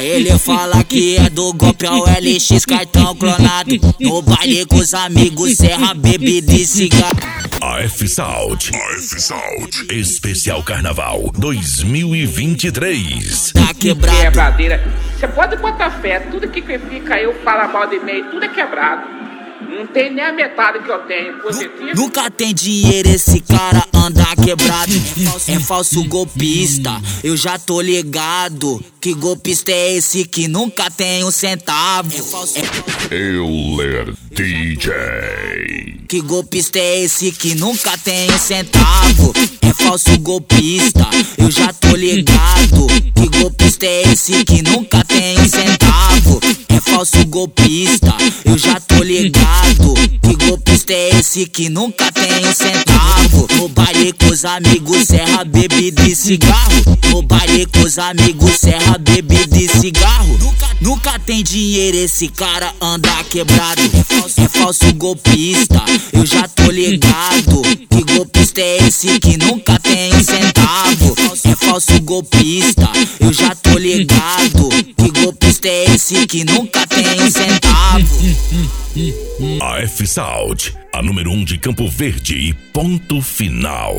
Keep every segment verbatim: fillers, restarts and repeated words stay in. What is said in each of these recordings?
Ele fala que é do golpe ao L X, cartão clonado. No baile com os amigos, serra, bebida e cigarro. A F-Sound, a F-Sound, Especial Carnaval dois mil e vinte e três. Tá quebrado. Quebradeira. Você pode botar fé, tudo que fica eu fala mal de meio, tudo é quebrado. Não tem nem a metade que eu tenho positivo. Nunca tem dinheiro, esse cara anda quebrado. É falso golpista, eu já tô ligado. Que golpista é esse que nunca tem um centavo? É... Euler D J. Que golpista é esse que nunca tem um centavo? É falso golpista, eu já tô ligado. Que golpista é esse que nunca tem um centavo? É falso golpista, eu já tô ligado. Que golpista é esse que nunca tem um centavo? No baile com os amigos, serra, bebida e cigarro. No baile com os amigos, serra, bebida e cigarro. Nunca, nunca tem dinheiro, esse cara anda quebrado. É falso, é falso golpista, eu já tô ligado. Que golpista é esse que nunca tem um centavo? É falso golpista, eu já tô ligado. Que golpista é esse que nunca tem um centavo? A F-Sound, a número um de Campo Verde e ponto final.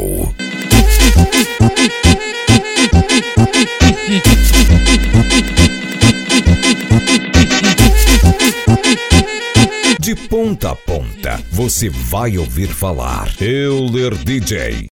De ponta a ponta, você vai ouvir falar Euler D J.